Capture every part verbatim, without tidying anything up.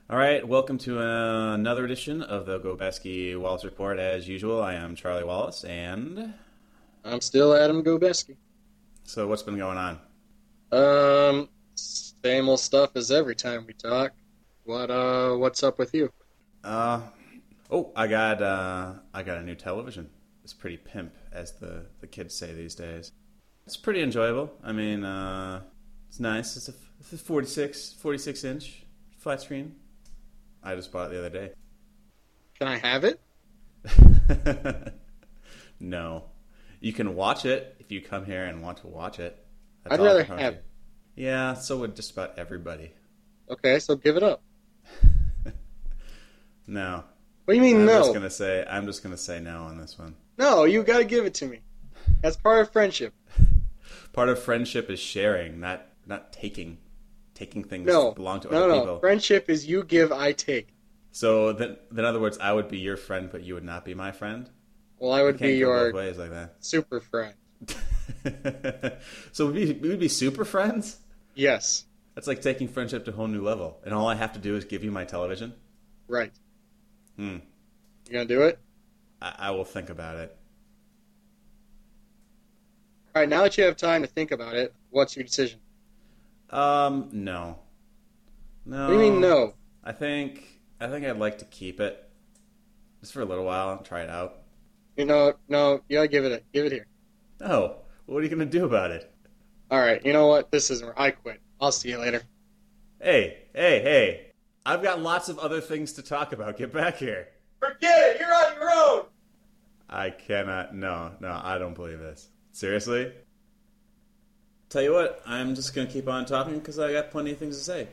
All right, welcome to uh, another edition of the Gobeski Wallace Report. As usual, I am Charlie Wallace, and I'm still Adam Gobeski. so what's been going on? Um, same old stuff as every time we talk. What uh, what's up with you? Uh, oh, I got uh, I got a new television. It's pretty pimp, as the, the kids say these days. It's pretty enjoyable. I mean, uh, it's nice. It's a, it's a forty-six, forty-six inch flat screen. I just bought it the other day. Can I have it? No. You can watch it if you come here and want to watch it. That's I'd all I rather can promise have you. it. Yeah, so would just about everybody. Okay, so give it up. No. What do you mean I'm no? just gonna say I'm just gonna say no on this one. No, you gotta give it to me. That's part of friendship. Part of friendship is sharing, not not taking. Taking things No, that belong to no, other no. people. Friendship is you give, I take. So then, in other words, I would be your friend, but you would not be my friend. Well, I You would can't be go your both ways like that. super friend. So we we would be super friends. Yes, That's like taking friendship to a whole new level. And all I have to do is give you my television. right. Hmm. You gonna do it? I, I will think about it. All right. Now that you have time to think about it, what's your decision? Um, no. No. What do you mean no? I think I think I'd like to keep it just for a little while and try it out. You know, no. You gotta give it. A, give it here. Oh, what are you gonna do about it? All right. You know what? This isn't. I quit. I'll see you later. Hey, hey, hey! I've got lots of other things to talk about. Get back here. Forget it. You're on your own. I cannot. No, no, I don't believe this. Seriously? Tell you what, I'm just gonna keep on talking because I got plenty of things to say.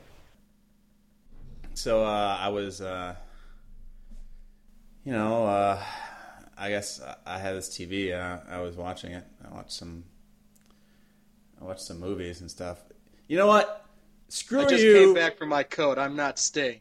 So uh, I was, uh, you know, uh, I guess I had this T V. Uh, I was watching it. I watched some. I watched some movies and stuff. You know what? Screw I just you. came back from my coat. I'm not staying.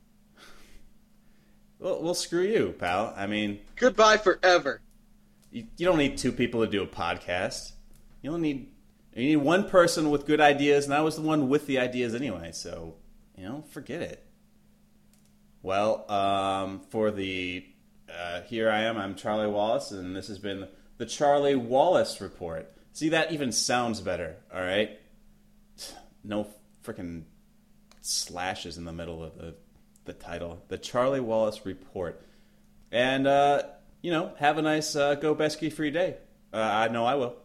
Well, well, screw you, pal. I mean, Goodbye forever. you, you don't need two people to do a podcast. You don't need. You need one person with good ideas, and I was the one with the ideas anyway. So, you know, forget it. Well, um, for the uh, here I am. I'm Charlie Wallace, and this has been the Charlie Wallace Report. See, that even sounds better. All right, no freaking slashes in the middle of the the title. The Charlie Wallace Report, and uh, you know, have a nice uh, Go Besky free day. Uh, I know I will.